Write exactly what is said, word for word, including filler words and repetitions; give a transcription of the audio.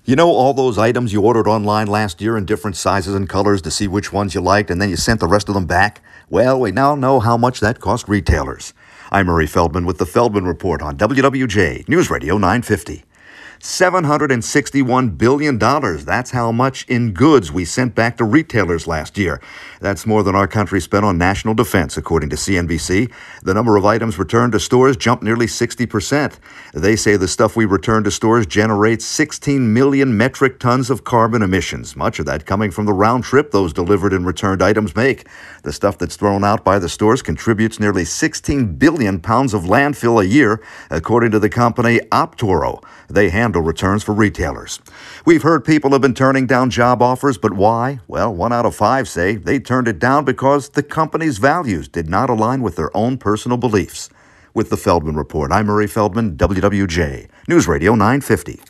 You know all those items you ordered online last year in different sizes and colors to see which ones you liked, and then you sent the rest of them back? Well, we now know how much that cost retailers. I'm Murray Feldman with the Feldman Report on W W J News Radio nine fifty. seven hundred sixty-one billion dollars. That's how much in goods we sent back to retailers last year. That's more than our country spent on national defense, according to C N B C. The number of items returned to stores jumped nearly sixty percent. They say the stuff we return to stores generates sixteen million metric tons of carbon emissions, much of that coming from the round trip those delivered and returned items make. The stuff that's thrown out by the stores contributes nearly sixteen billion pounds of landfill a year, according to the company Optoro. They handle returns for retailers. We've heard people have been turning down job offers, but why? Well, one out of five say they turned it down because the company's values did not align with their own personal beliefs. With the Feldman Report, I'm Murray Feldman, W W J News Radio nine fifty.